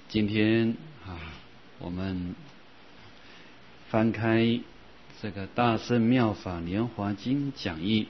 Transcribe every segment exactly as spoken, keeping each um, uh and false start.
今天啊，我们翻开这个《大乘妙法莲华经》讲义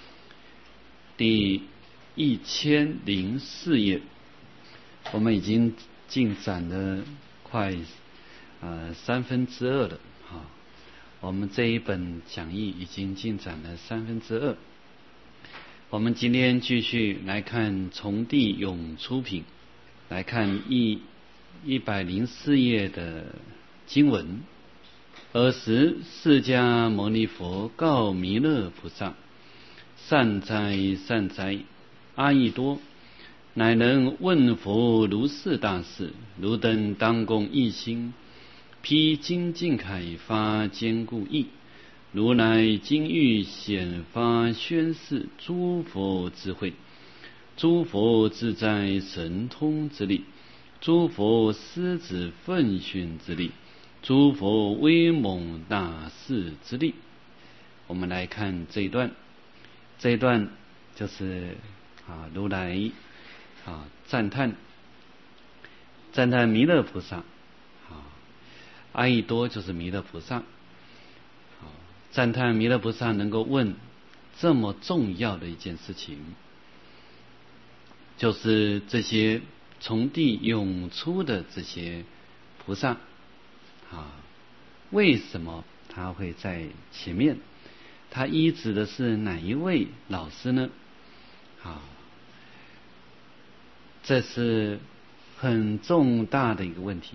第一千零四页，我们已经进展了快呃三分之二了啊。我们这一本讲义已经进展了三分之二。我们今天继续来看从地涌出品，来看一一百零四页的经文。尔时释迦牟尼佛告弥勒菩萨：善哉善哉，阿逸多，乃能问佛如是大事，汝等当共一心，披精进铠，发坚固意。如来今欲显发宣示诸佛智慧，诸佛自在神通之力，诸佛狮子奋训之力，诸佛威猛大士之力。我们来看这一段，这一段就是啊，如来啊赞叹赞叹弥勒菩萨，啊，阿逸多就是弥勒菩萨。赞叹弥勒菩萨能够问这么重要的一件事情，就是这些从地涌出的这些菩萨啊，为什么他会在前面？他依止的是哪一位老师呢？啊，这是很重大的一个问题。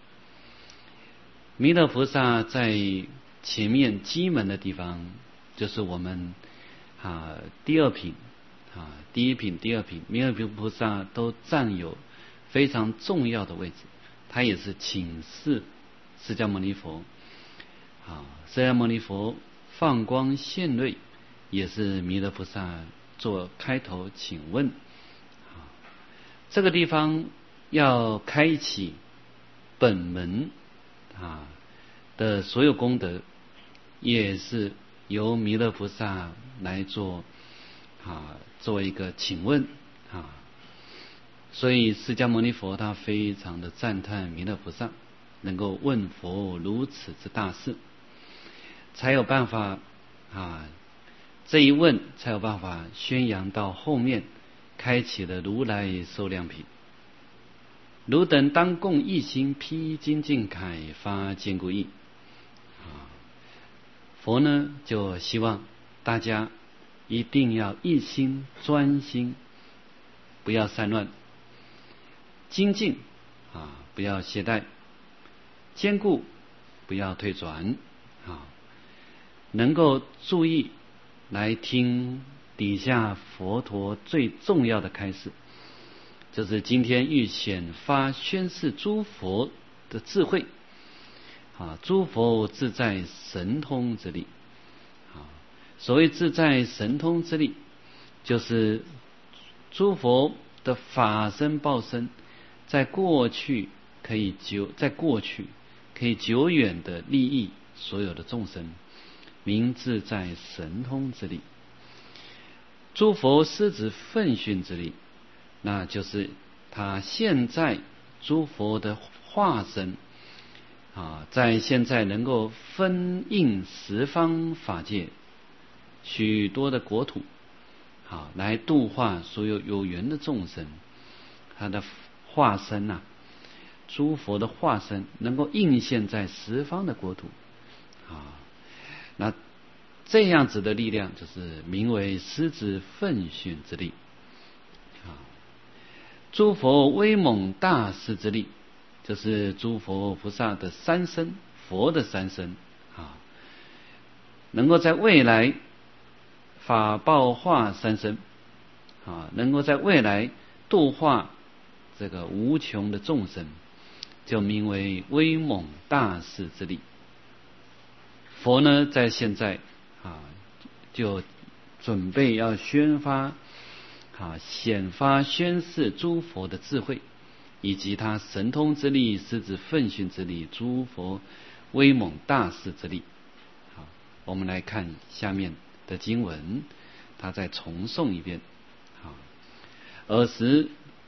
弥勒菩萨在前面基门的地方，就是我们啊第二品啊第一品、第二品，弥勒菩萨都占有非常重要的位置。他也是请示释迦牟尼佛啊，释迦牟尼佛放光现瑞，也是弥勒菩萨做开头请问啊。这个地方要开启本门啊的所有功德，也是由弥勒菩萨来做啊，作为一个请问啊，所以释迦牟尼佛他非常的赞叹弥勒菩萨能够问佛如此之大事，才有办法啊，这一问才有办法宣扬到后面，开启了如来受量品。汝等当共一心，披精进铠，发坚固意。佛呢就希望大家一定要一心专心，不要散乱，精进啊不要懈怠，坚固不要退转啊，能够注意来听底下佛陀最重要的开示，就是今天欲显发宣示诸佛的智慧啊，诸佛自在神通之力啊。所谓自在神通之力，就是诸佛的法身报身，在过去可以久，在过去可以久远的利益所有的众生，名自在神通之力。诸佛狮子奋训之力，那就是他现在诸佛的化身啊，在现在能够分应十方法界许多的国土，好来度化所有有缘的众生。他的化身啊，诸佛的化身能够应现在十方的国土啊，那这样子的力量就是名为狮子奋训之力啊。诸佛威猛大士之力，就是诸佛菩萨的三身，佛的三身啊，能够在未来法报化三身啊，能够在未来度化这个无穷的众生，就名为威猛大士之力。佛呢，在现在啊，就准备要宣发啊，显发宣示诸佛的智慧，以及他神通之力、狮子奋训之力、诸佛威猛大士之力。好，我们来看下面的经文，他再重诵一遍。好，尔时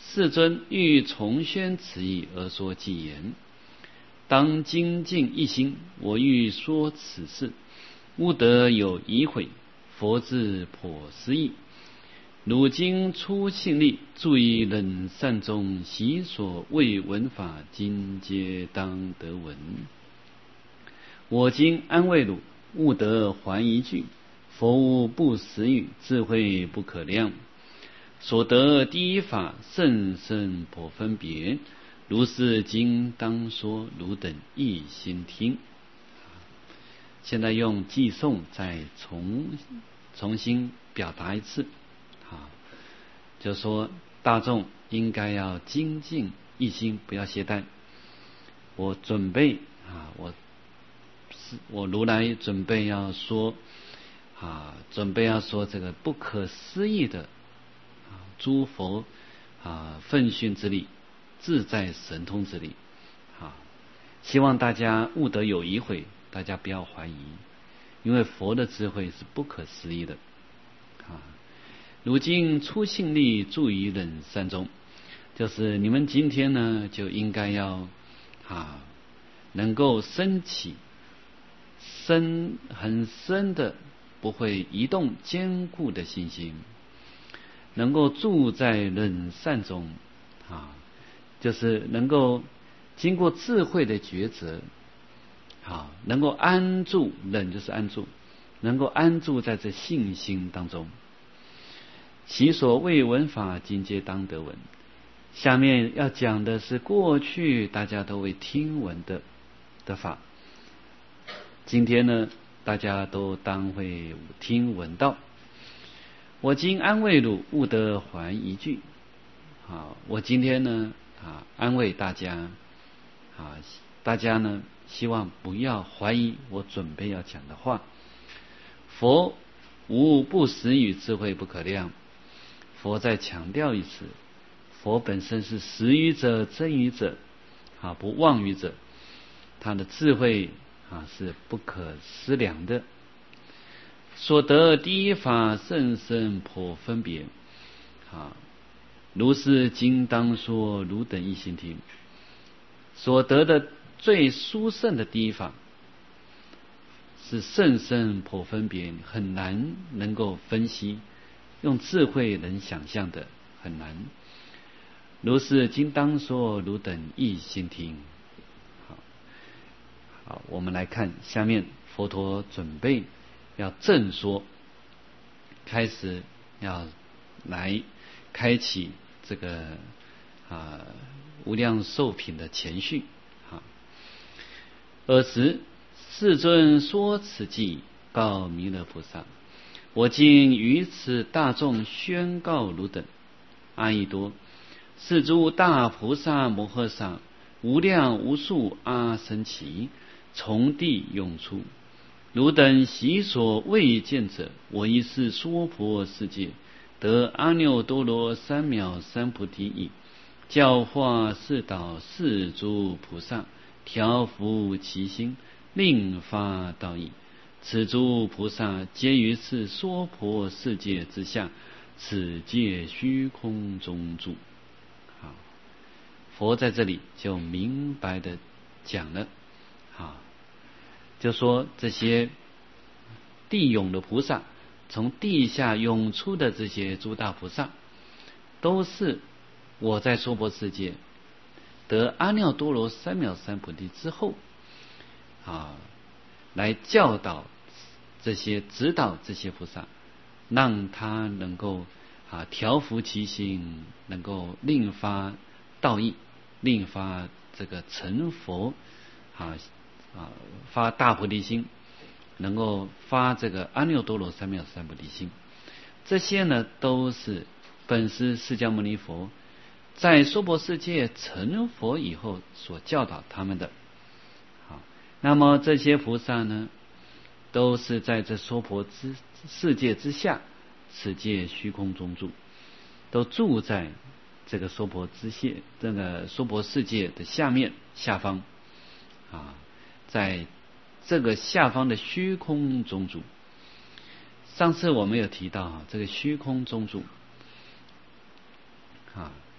世尊欲重宣此意而说偈言：当精进一心，我欲说此事，勿得有疑悔。佛智颇思议，汝今出信力，住于冷善中，习所谓闻法，今皆当得闻。我今安慰汝，勿得还一句。佛无不实语，智慧不可量。所得第一法，甚深颇分别。如是今当说，汝等一心听。现在用偈颂再重重新表达一次，啊，就说大众应该要精进一心，不要懈怠。我准备啊，我我如来准备要说啊，准备要说这个不可思议的啊，诸佛啊奋训之力，自在神通之力啊，希望大家勿得有疑悔，大家不要怀疑，因为佛的智慧是不可思议的啊。如今出信力，住于忍善中，就是你们今天呢，就应该要啊，能够升起深很深的不会移动坚固的信心，能够住在忍善中啊，就是能够经过智慧的抉择，好，能够安住，忍就是安住，能够安住在这信心当中。其所谓闻法，今皆当得闻。下面要讲的是过去大家都会听闻的的法，今天呢，大家都当会听闻到。我今安慰汝，勿得还一句。好，我今天呢啊安慰大家啊，大家呢希望不要怀疑我准备要讲的话。佛无不实语，智慧不可量。佛再强调一次，佛本身是实语者、真语者啊，不妄语者，他的智慧啊是不可思量的。所得第一法，甚深颇分别啊，如是今当说，汝等一心听。所得的最殊胜的第一法，是甚深颇分别，很难能够分析，用智慧能想象的很难。如是今当说，汝等一心听。好，好，我们来看下面佛陀准备要正说，开始要来开启这个啊无量寿品的前序。啊，尔时世尊说此偈，告弥勒菩萨：我今于此大众宣告汝等，阿逸多，是诸大菩萨摩诃萨，无量无数阿僧祇，从地涌出。汝等习所未见者，我亦是娑婆世界，得阿耨多罗三藐三菩提已，教化世导世诸菩萨，调伏其心，令发道义。此诸菩萨皆于此娑婆世界之下，此界虚空中住。好，佛在这里就明白的讲了，好，就说这些地涌的菩萨，从地下涌出的这些诸大菩萨，都是我在娑婆世界得阿耨多罗三藐三菩提之后啊，来教导这些指导这些菩萨，让他能够啊调伏其心，能够令发道义，令发这个成佛啊啊发大菩提心，能够发这个阿耨多罗三藐三菩提心。这些呢都是本师释迦牟尼佛在娑婆世界成佛以后所教导他们的。好，那么这些菩萨呢，都是在这娑婆之世界之下，此界虚空中住，都住在这个娑婆之界，这个娑婆世界的下面下方啊，在这个下方的虚空中住。上次我们有提到啊，这个虚空中住啊，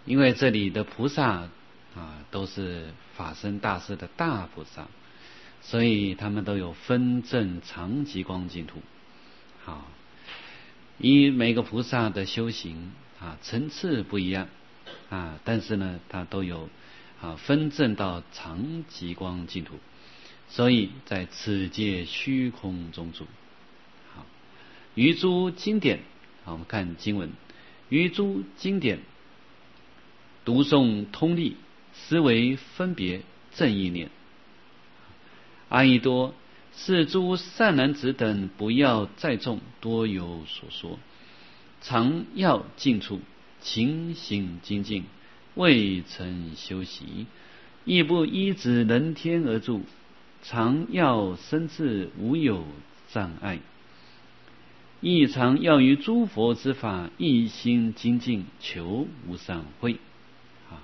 因为这里的菩萨啊都是法身大士的大菩萨，所以他们都有分正常极光净土。好，以每个菩萨的修行啊层次不一样啊，但是呢，它都有啊分正到常极光净土，所以在此界虚空中住。好，于诸经典，好，我们看经文，于诸经典读诵通力，思维分别正意念。阿逸多，是诸善男子等不要载众，多有所说，常要静处，勤行精进，未曾休息，亦不依止人天而住，常要身自无有障碍，亦常要于诸佛之法一心精进，求无上慧。啊，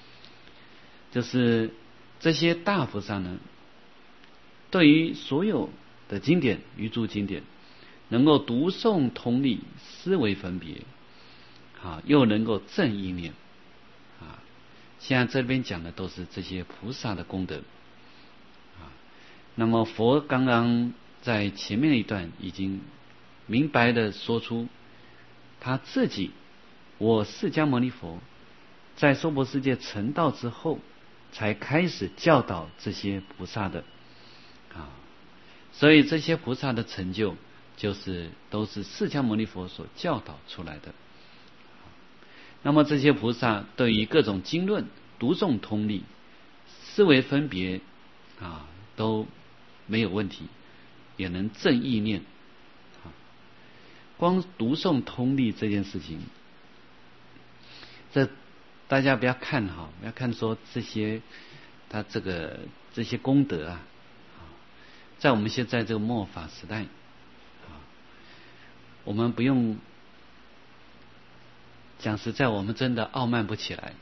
就是这些大菩萨呢，对于所有的经典，于诸经典，能够读诵通力，思维分别，啊，又能够正意念，啊，现在这边讲的都是这些菩萨的功德，啊，那么佛刚刚在前面一段已经明白的说出，他自己，我释迦牟尼佛在娑婆世界成道之后，才开始教导这些菩萨的。啊，所以这些菩萨的成就，就是都是释迦牟尼佛所教导出来的。那么这些菩萨对于各种经论读诵通力，思维分别啊都没有问题，也能正意念。啊，光读诵通力这件事情，这大家不要看哈，不要看说这些他这个这些功德啊。在我们现在这个末法时代，啊，我们不用讲实在，我们真的傲慢不起来，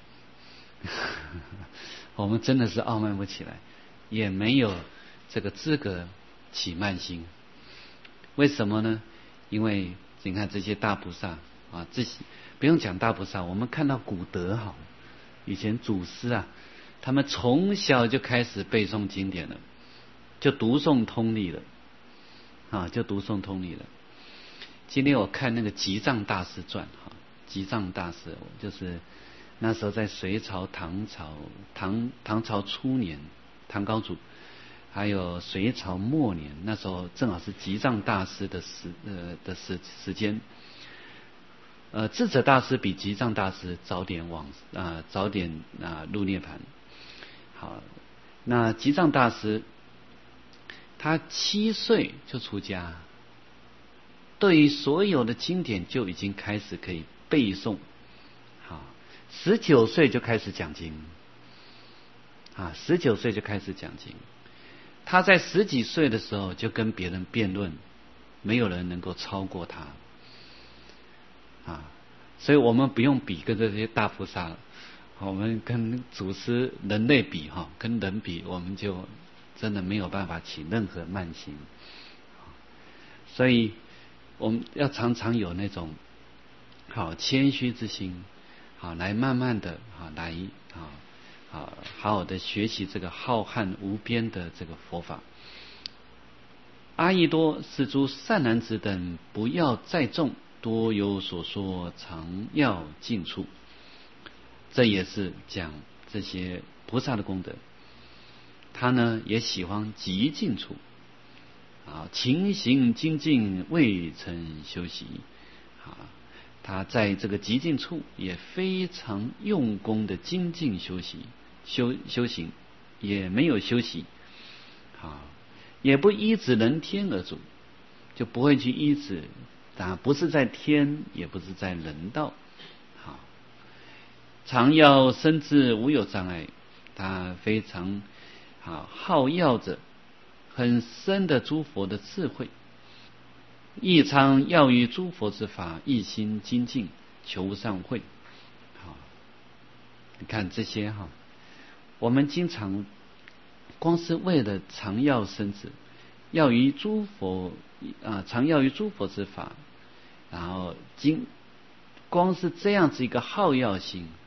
我们真的是傲慢不起来，也没有这个资格起慢心。为什么呢？因为你看这些大菩萨啊，这些不用讲大菩萨，我们看到古德哈，以前祖师啊，他们从小就开始背诵经典了。就读诵通力了，啊，就读诵通力了。今天我看那个《吉藏大师传》哈，《吉藏大师》就是那时候在隋朝、唐朝、唐唐朝初年，唐高祖，还有隋朝末年，那时候正好是吉藏大师的时呃的时时间。呃，智者大师比吉藏大师早点往啊、呃、早点啊、呃、入涅槃。好，那吉藏大师。他七岁就出家，对于所有的经典就已经开始可以背诵，好，十九岁就开始讲经，啊，十九岁就开始讲经。他在十几岁的时候就跟别人辩论，没有人能够超过他，啊，所以我们不用比跟这些大菩萨，我们跟祖师人类比哈，跟人比，我们就。真的没有办法起任何慢心，所以我们要常常有那种好谦虚之心，好来慢慢的好来好好好好的学习这个浩瀚无边的这个佛法。阿逸多，是诸善男子等不要载众，多有所说，常要静处。这也是讲这些菩萨的功德。他呢也喜欢极静处，啊，勤行精进，未曾休息，啊，他在这个极静处也非常用功的精进修习，修修行也没有休息，啊，也不依止人天而住，就不会去依止，啊，不是在天，也不是在人道，好，常要身自无有障碍，他非常。好，好要着很深的诸佛的智慧，亦常要于诸佛之法一心精进，求无上慧。好，你看这些哈，我们经常光是为了常要身子，要于诸佛啊，常要于诸佛之法，然后经光是这样子一个好要心，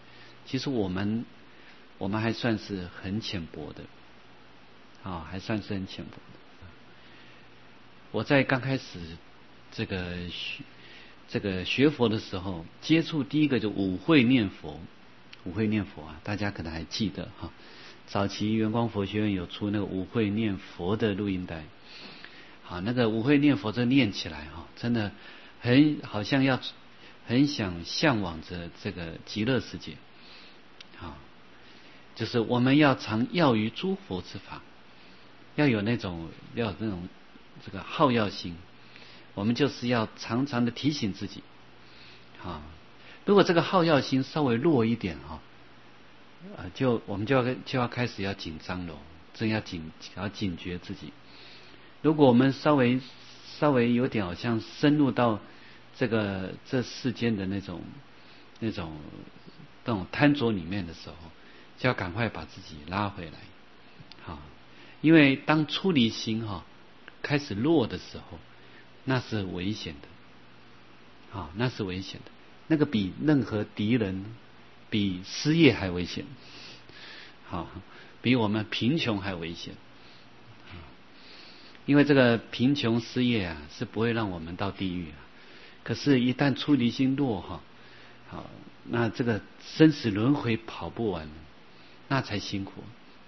其实我们我们还算是很浅薄的，啊，还算是很浅薄的。我在刚开始这个学这个学佛的时候，接触第一个就五会念佛，五会念佛啊，大家可能还记得哈。早期圆光佛学院有出那个五会念佛的录音带，好，那个五会念佛这念起来哈，真的很好像要很想向往着这个极乐世界，啊，就是我们要常要于诸佛之法，要有那种要有那种这个好要心，我们就是要常常的提醒自己，啊，如果这个好要心稍微弱一点哈。啊，就我们就要就要开始要紧张了，真要警要警觉自己。如果我们稍微稍微有点好像深入到这个这世间的那种那种那种贪着里面的时候，就要赶快把自己拉回来，好，因为当出离心哈开始弱的时候，那是危险的，好，那是危险的，那个比任何敌人。比失业还危险，好，比我们贫穷还危险。因为这个贫穷失业啊，是不会让我们到地狱啊。可是，一旦出离心弱哈，好，那这个生死轮回跑不完，那才辛苦。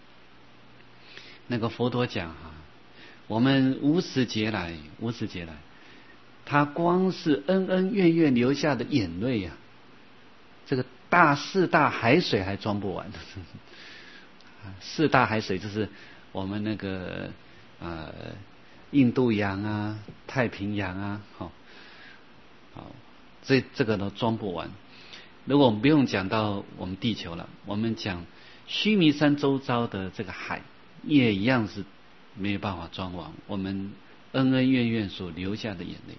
那个佛陀讲哈，我们无始劫来，无始劫来，他光是恩恩怨怨流下的眼泪呀、啊，这个。大四大海水还装不完，四大海水就是我们那个呃印度洋啊、太平洋啊，好，好，这这个都装不完。如果我们不用讲到我们地球了，我们讲须弥山周遭的这个海，也一样是没有办法装完我们恩恩怨怨所流下的眼泪。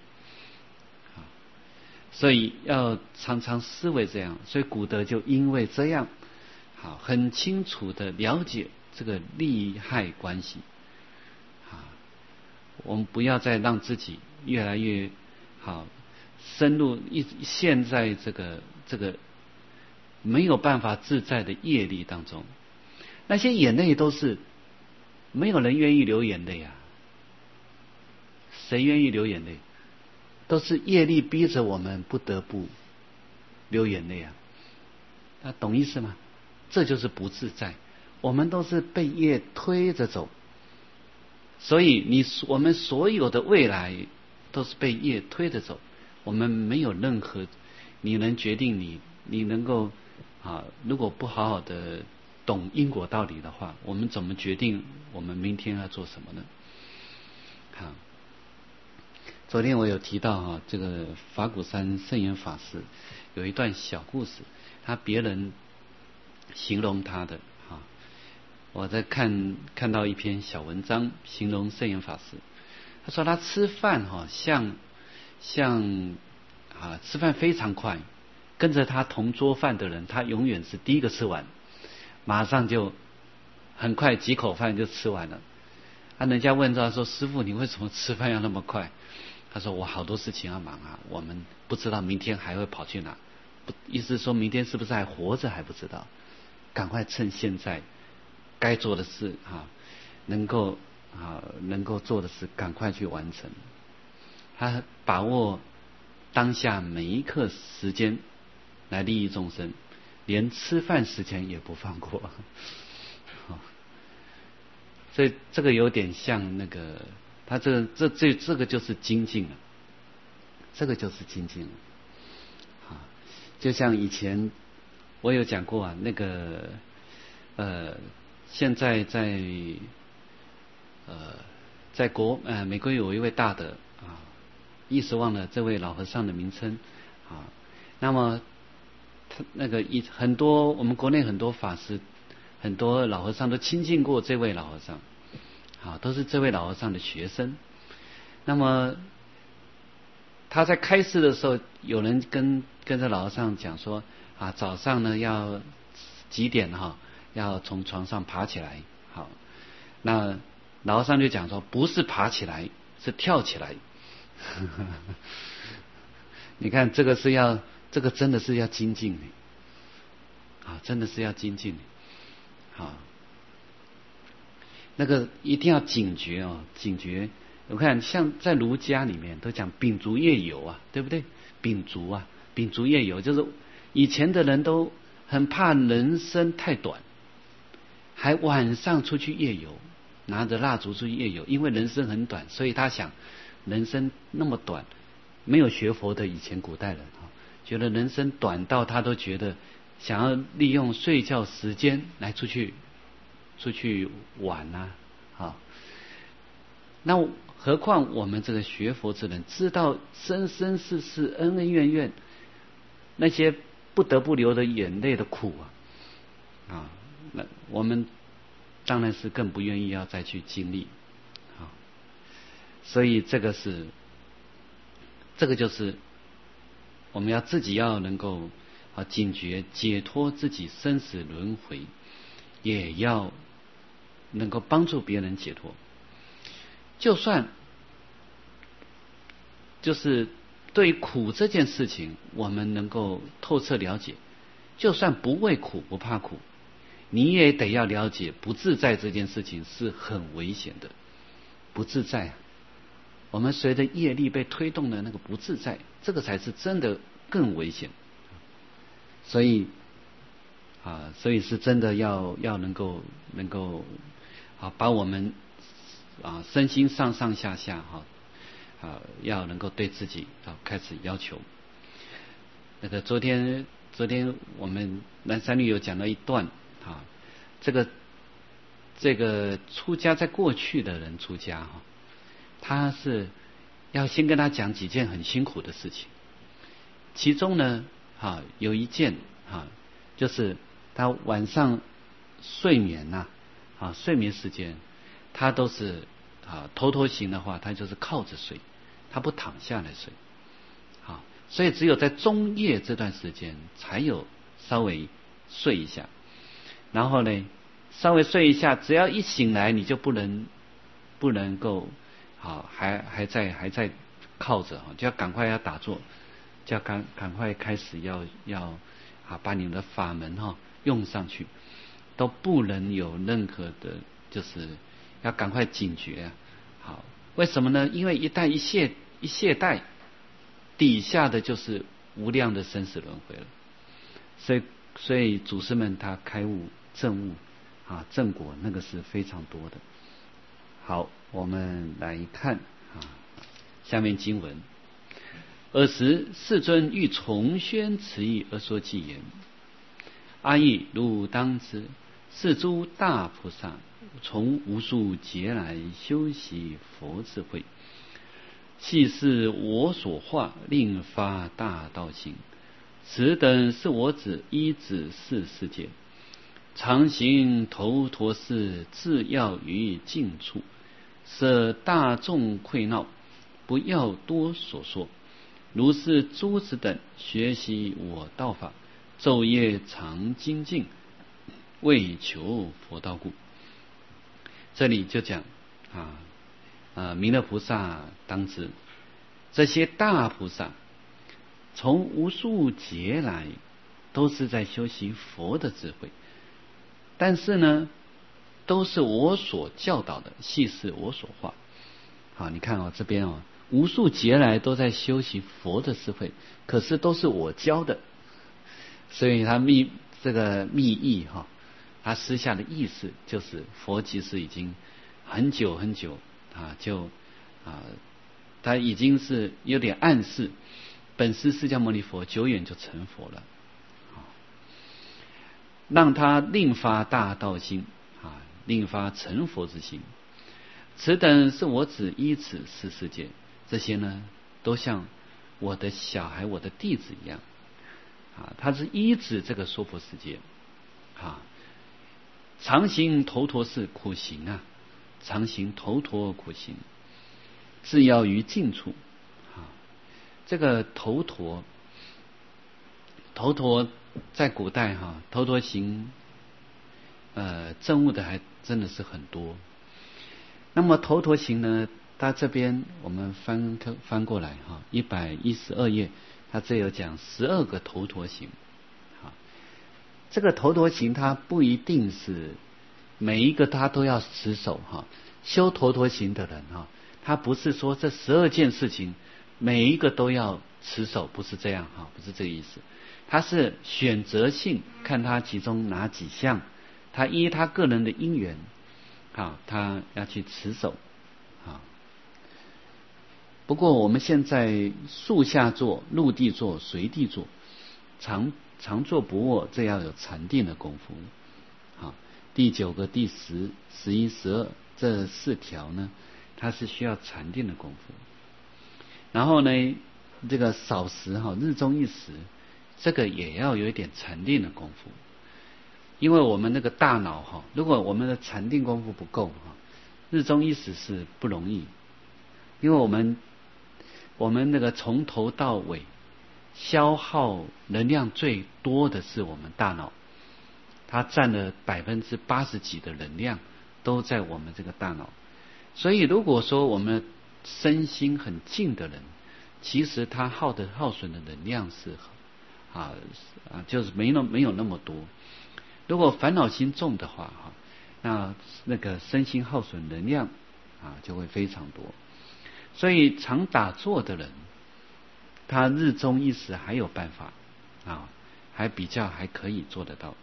所以要常常思维这样，所以古德就因为这样，好，很清楚的了解这个利害关系，啊，我们不要再让自己越来越好深入一陷在这个这个没有办法自在的业力当中。那些眼泪都是没有人愿意流眼泪啊，谁愿意流眼泪？都是业力逼着我们不得不流眼泪啊，那懂意思吗？这就是不自在，我们都是被业推着走，所以你我们所有的未来都是被业推着走，我们没有任何你能决定你你能够啊，如果不好好的懂因果道理的话，我们怎么决定我们明天要做什么呢？好。昨天我有提到哈、啊，这个法鼓山圣严法师有一段小故事，他别人形容他的哈、啊，我在看看到一篇小文章形容圣严法师，他说他吃饭哈、啊、像像啊吃饭非常快，跟着他同桌饭的人，他永远是第一个吃完，马上就很快几口饭就吃完了。啊，人家问他说：“师父，你为什么吃饭要那么快？”他说：“我好多事情要忙啊，我们不知道明天还会跑去哪，不，意思是说明天是不是还活着还不知道，赶快趁现在该做的事啊，能够啊能够做的事赶快去完成。他把握当下每一刻时间来利益众生，连吃饭时间也不放过。所以这个有点像那个。”他这个这这这个就是精进了，这个就是精进了，啊，就像以前我有讲过啊，那个呃，现在在呃在国呃美国有一位大德啊，一时忘了这位老和尚的名称啊，那么他那个一很多我们国内很多法师很多老和尚都亲近过这位老和尚。啊，都是这位老和尚的学生。那么他在开示的时候，有人跟跟着老和尚讲说啊，早上呢要几点哈，要从床上爬起来。好，那老和尚就讲说，不是爬起来，是跳起来。你看这个是要，这个真的是要精进的。 啊，真的是要精进啊。那个一定要警觉哦，警觉。我看像在儒家里面都讲秉烛夜游啊，对不对？秉烛啊，秉烛夜游，就是以前的人都很怕人生太短，还晚上出去夜游，拿着蜡烛出去夜游，因为人生很短，所以他想人生那么短，没有学佛的以前古代人啊，觉得人生短到他都觉得想要利用睡觉时间来出去出去玩啊，啊，那何况我们这个学佛之人，知道生生世世恩恩怨怨，那些不得不流的眼泪的苦啊，啊，那我们当然是更不愿意要再去经历啊。所以这个是，这个就是我们要自己要能够啊警觉，解脱自己生死轮回，也要能够帮助别人解脱。就算就是对苦这件事情我们能够透彻了解，就算不畏苦不怕苦，你也得要了解不自在这件事情是很危险的。不自在啊，我们随着业力被推动的那个不自在，这个才是真的更危险。所以啊，所以是真的要要能够能够啊把我们啊身心上上下下哈啊要能够对自己啊开始要求。那个昨天昨天我们南山律有讲到一段啊，这个这个出家在过去的人出家哈，他是要先跟他讲几件很辛苦的事情，其中呢啊有一件啊就是他晚上睡眠呐 啊, 啊睡眠时间他都是啊头陀行的话，他就是靠着睡，他不躺下来睡啊，所以只有在中夜这段时间才有稍微睡一下，然后呢稍微睡一下，只要一醒来你就不能不能够好还还在还在靠着，就要赶快要打坐，就要赶赶快开始要要啊把你们的法门哈用上去，都不能有任何的，就是要赶快警觉啊。好，为什么呢？因为一旦一懈一懈怠，底下的就是无量的生死轮回了。所以所以祖师们他开悟证悟啊正果那个是非常多的。好，我们来看啊下面经文。尔时世尊欲重宣此义而说偈言：阿逸，汝当知，是诸大菩萨从无数劫来修习佛智慧，系是我所化，令发大道心。此等是我子依止是世界，常行头陀事，自要于近处，舍大众愧闹，不要多所说。如是诸子等学习我道法，昼夜常精进，为求佛道故。这里就讲啊啊，弥勒菩萨当知，这些大菩萨从无数劫来都是在修习佛的智慧，但是呢都是我所教导的，系是我所化。好，你看哦，这边哦，无数劫来都在修习佛的智慧，可是都是我教的，所以他密这个密意哈，他私下的意思就是佛其实已经很久很久啊，就啊，他已经是有点暗示，本师释迦牟尼佛久远就成佛了，让他另发大道心啊，另发成佛之心。此等是我子依此是世界，这些呢都像我的小孩我的弟子一样啊，他是依止这个娑婆世界啊，常行头陀事苦行啊，常行头陀苦行，自要于近处啊。这个头陀头陀在古代哈、啊，头陀行呃证悟的还真的是很多。那么头陀行呢，它这边我们翻翻过来哈，一百一十二页，它这有讲十二个头陀行。好， 这个头陀行它不一定是每一个他都要持守哈。修头陀行的人哈，他不是说这十二件事情每一个都要持守，不是这样哈，不是这个意思。他是选择性看他其中哪几项，他依他个人的因缘，好，他要去持守。好，不过我们现在树下坐、陆地坐、随地坐，常常坐不卧，这要有禅定的功夫。好，第九个、第十、十一、十二这四条呢，它是需要禅定的功夫。然后呢，这个少食哈，日中一食，这个也要有一点禅定的功夫。因为我们那个大脑哈，如果我们的禅定功夫不够哈，日中一食是不容易。因为我们我们那个从头到尾消耗能量最多的是我们大脑，它占了百分之八十几的能量都在我们这个大脑。所以如果说我们身心很静的人，其实他耗的耗损的能量是啊啊，就是没那没有那么多。如果烦恼心重的话哈，那那个身心耗损能量啊就会非常多。所以常打坐的人，他日中一食还有办法啊，还比较还可以做得到。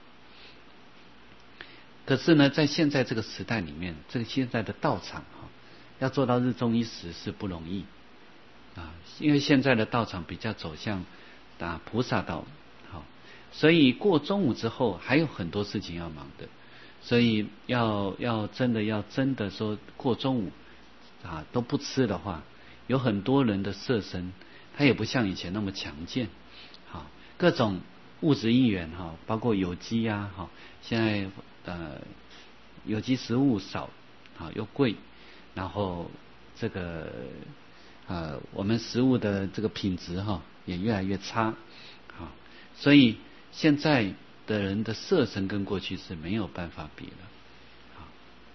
可是呢，在现在这个时代里面，这个现在的道场哈，要做到日中一食是不容易啊，因为现在的道场比较走向啊菩萨道，好，所以过中午之后还有很多事情要忙的，所以要要真的要真的说过中午啊都不吃的话，有很多人的色身他也不像以前那么强健，好，各种物质因缘哈，包括有机啊哈，现在呃有机食物少啊又贵，然后这个呃我们食物的这个品质哈也越来越差，好，所以现在的人的色身跟过去是没有办法比的。好，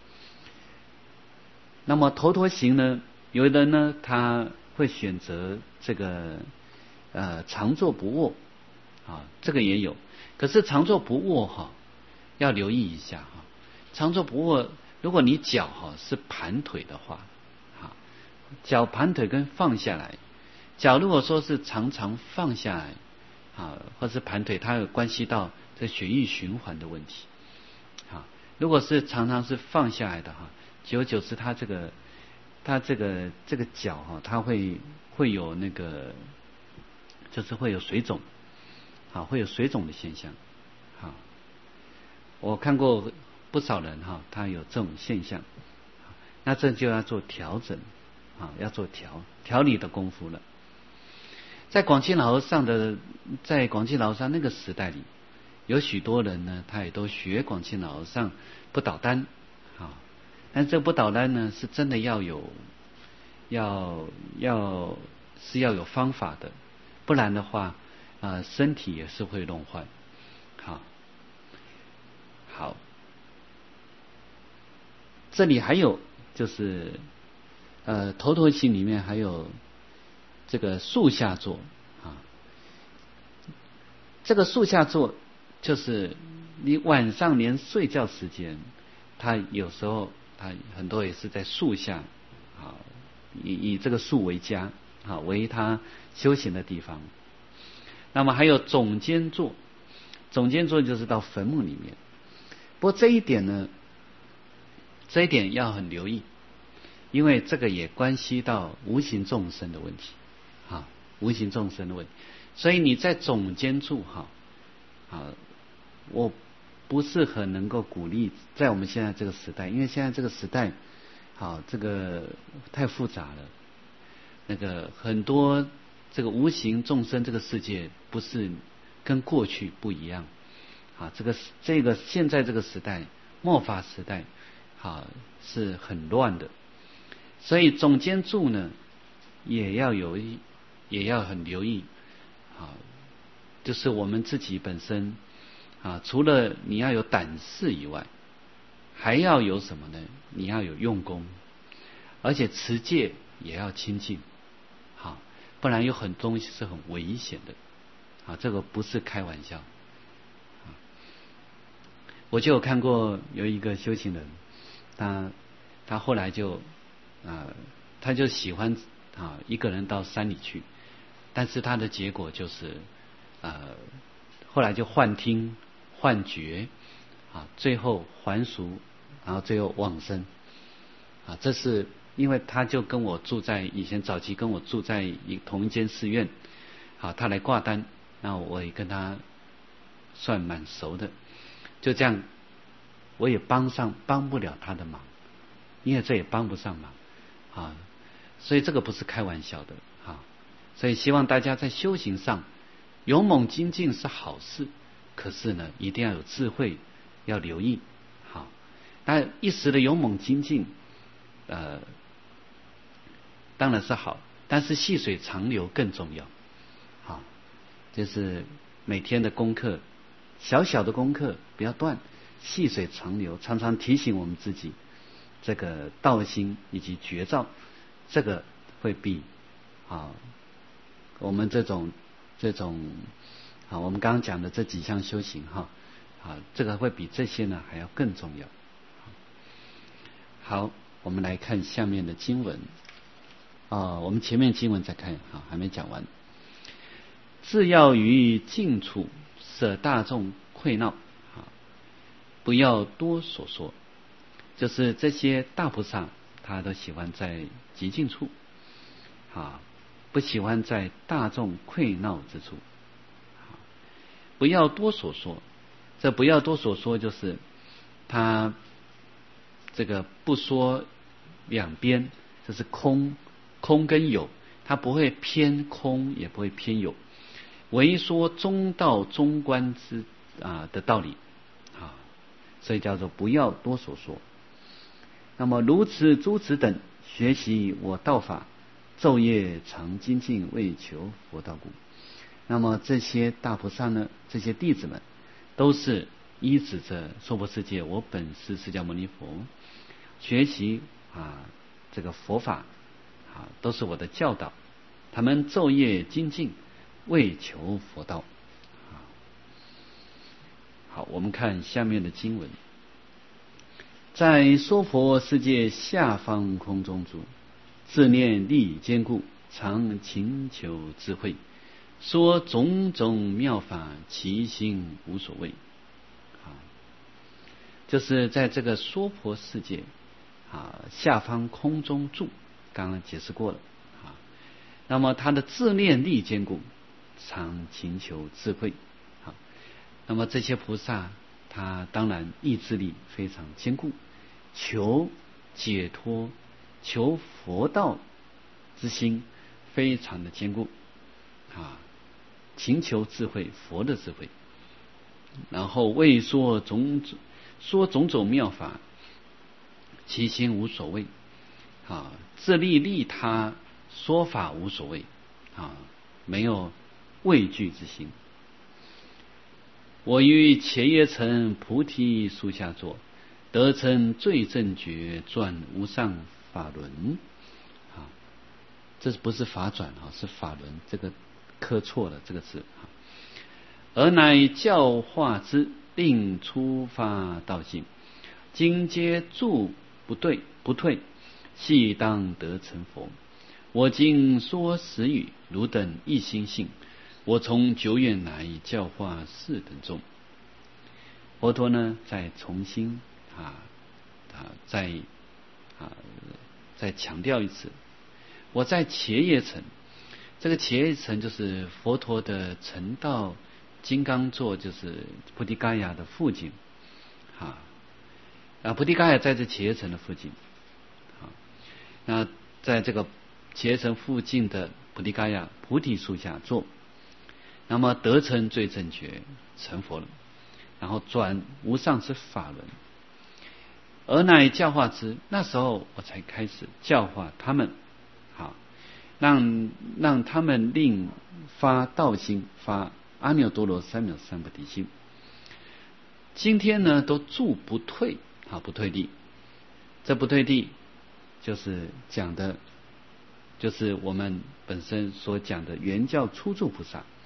那么头陀行呢，有的人呢他会选择这个呃常坐不卧啊，这个也有。可是常坐不卧哈，要留意一下哈。常坐不卧，如果你脚哈是盘腿的话，哈，脚盘腿跟放下来，脚如果说是常常放下来啊，或是盘腿，它有关系到这血液循环的问题。啊，如果是常常是放下来的哈，久而久之，它这个它这个这个脚哈，它会会有那个，就是会有水肿。好，会有水肿的现象。好，我看过不少人哈，他有这种现象，那这就要做调整啊，要做调调理的功夫了。在广清老和尚的，在广清老和尚那个时代里，有许多人呢，他也都学广清老和尚不倒单啊，但这个不倒单呢，是真的要有，要要是要有方法的，不然的话。啊、呃，身体也是会弄坏。好，好，这里还有就是呃头陀行里面还有这个树下坐啊，这个树下坐就是你晚上连睡觉时间，他有时候他很多也是在树下啊，以以这个树为家啊，为他修行的地方。那么还有总监坐，总监坐就是到坟墓里面。不过这一点呢，这一点要很留意，因为这个也关系到无形众生的问题啊，无形众生的问题。所以你在总监处哈啊，我不是很能够鼓励在我们现在这个时代，因为现在这个时代好这个太复杂了，那个很多。这个无形众生这个世界不是跟过去不一样啊，这个这个现在这个时代末法时代啊是很乱的，所以总监住呢也要有也要很留意啊，就是我们自己本身啊，除了你要有胆识以外，还要有什么呢？你要有用功，而且持戒也要清净。好，不然有很多东西是很危险的，啊，这个不是开玩笑。 我就有看过有一个修行人，他他后来就啊、呃，他就喜欢啊一个人到山里去，但是他的结果就是呃后来就幻听幻觉啊，最后还俗，然后最后往生啊。这是因为他就跟我住在以前早期跟我住在一同一间寺院啊，他来挂单，那我也跟他算蛮熟的，就这样我也帮上帮不了他的忙，因为这也帮不上忙啊，所以这个不是开玩笑的啊。所以希望大家在修行上勇猛精进是好事，可是呢一定要有智慧，要留意。好，但一时的勇猛精进呃当然是好，但是细水长流更重要。好，就是每天的功课，小小的功课不要断，细水长流，常常提醒我们自己这个道心以及觉照，这个会比啊我们这种这种啊我们刚刚讲的这几项修行哈啊这个会比这些呢还要更重要。好，我们来看下面的经文啊，我们前面经文再看啊，还没讲完。自要于静处，舍大众溃闹啊，不要多所说。就是这些大菩萨，他都喜欢在极静处啊，不喜欢在大众溃闹之处。啊，不要多所说，这不要多所说，就是他这个不说两边，这是空空跟有，他不会偏空，也不会偏有。唯说中道中观之啊的道理啊，所以叫做不要多所说。那么如此诸此等学习我道法，昼夜常精进，为求佛道故。那么这些大菩萨呢，这些弟子们都是依止着娑婆世界我本师释迦牟尼佛学习啊这个佛法啊，都是我的教导，他们昼夜精进，为求佛道。好，我们看下面的经文。在娑婆世界下方空中住，自念力坚固，常勤求智慧，说种种妙法，其心无所谓。啊，就是在这个娑婆世界啊下方空中住，刚刚解释过了啊。那么他的自念力坚固，常勤求智慧。好，那么这些菩萨他当然意志力非常坚固，求解脱求佛道之心非常的坚固啊，勤求智慧，佛的智慧，然后为说种种说种种妙法，其心无所谓啊，自利利他，说法无所谓啊，没有畏惧之心。我于伽耶城菩提树下坐，得成最正觉，转无上法轮。啊，这不是法转啊，是法轮，这个刻错了这个字啊。而乃教化之，令出发道性，今皆住不对不退，悉当得成佛。我今说实语，汝等一心信。我从久远来教化世等众。佛陀呢，再重新啊啊再啊再强调一次，我在伽耶城，这个伽耶城就是佛陀的成道金刚座，就是菩提伽亚的附近啊啊菩提伽亚在这伽耶城的附近啊，那在这个伽耶城附近的菩提伽亚菩提树下坐。那么得成最正觉，成佛了，然后转无上之法轮，而乃教化之。那时候我才开始教化他们，好，让让他们令发道心，发阿耨多罗三藐三菩提心。今天呢，都住不退，好，不退地。这不退地就是讲的，就是我们本身所讲的原教初住菩萨。